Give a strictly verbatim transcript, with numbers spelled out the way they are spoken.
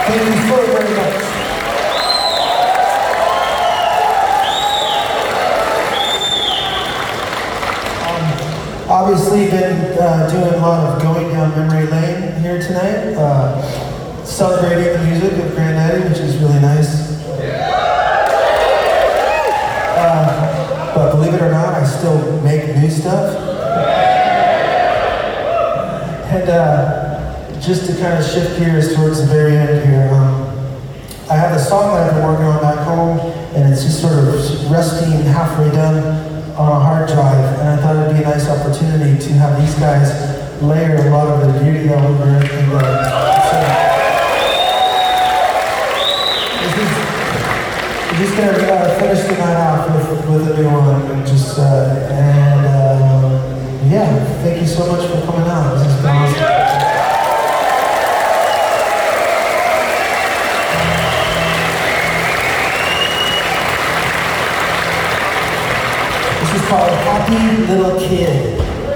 Thank you so very much. Um, obviously been uh, doing a lot of going down memory lane here tonight, uh, celebrating the music of Granddaddy, which is really nice. Uh, but believe it or not, I still make new stuff. And uh, just to kind of shift gears towards the very end here, um, I have a song that I've been working on back home, and it's just sort of resting halfway done on a hard drive, and I thought it'd be a nice opportunity to have these guys layer a lot of their beauty all over it. And, uh, so this is, we're just gonna uh, finish the night off with, with a new one, and just, uh, and uh, yeah, thank you so much for coming out. This has been awesome. This is called Happy Little Kid.